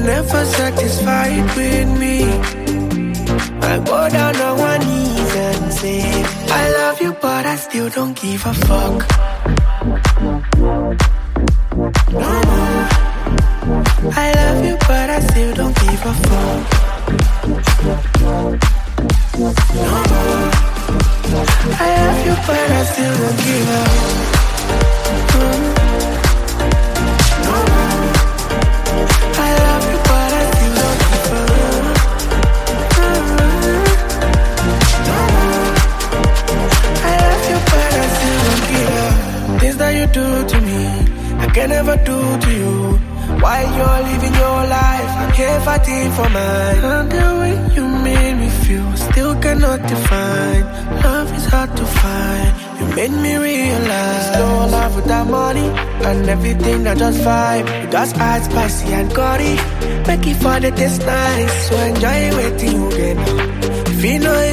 never satisfied with me. I go down on one knees and say I love you, but I still don't give a fuck. No more. I love you, but I still don't give a fuck. No more. I love you, but I still don't give a fuck. No more. I love you, but I still don't give a fuck. No more. I love you, but I still don't give a fuck. Things that you do to me, I can never do to you. While you're living your life, I'm here fighting for mine. And the way you made me feel, still cannot define. Love is hard to find. You made me realize no love without money, and everything that just vibe. You got eyes spicy and curry, make it for the taste nice. So enjoy waiting you get. If you know